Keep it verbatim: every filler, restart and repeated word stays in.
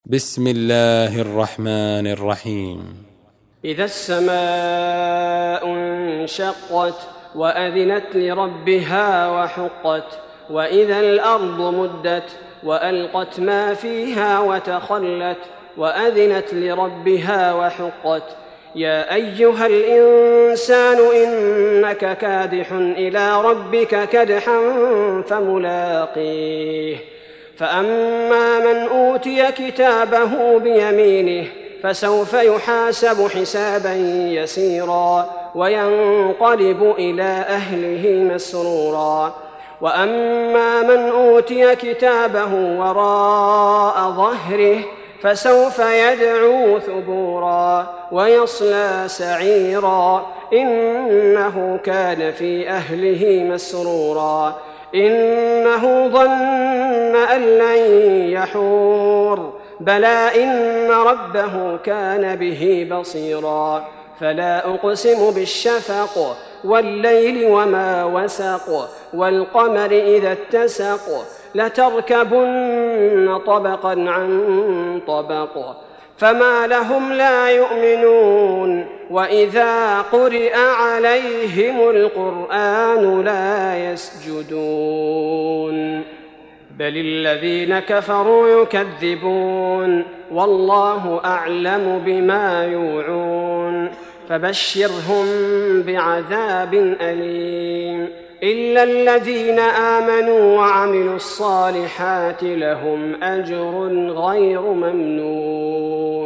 بسم الله الرحمن الرحيم. إذا السماء انشقت وأذنت لربها وحقت وإذا الأرض مدت وألقت ما فيها وتخلت وأذنت لربها وحقت يا أيها الإنسان إنك كادح إلى ربك كدحا فملاقيه فأما من أوتي كتابه بيمينه فسوف يحاسب حسابا يسيرا وينقلب إلى أهله مسرورا وأما من أوتي كتابه وراء ظهره فسوف يدعو ثبورا ويصلى سعيرا إنه كان في أهله مسرورا إنه ظن أن لن يحور بلى إن ربه كان به بصيرا فلا أقسم بالشفق والليل وما وسق والقمر إذا اتسق لتركبن طبقا عن طبق فما لهم لا يؤمنون وإذا قرئ عليهم القرآن لا يسجدون بل الذين كفروا يكذبون والله أعلم بما يوعون فبشرهم بعذاب أليم إلا الذين آمنوا وعملوا الصالحات لهم أجر غير ممنون.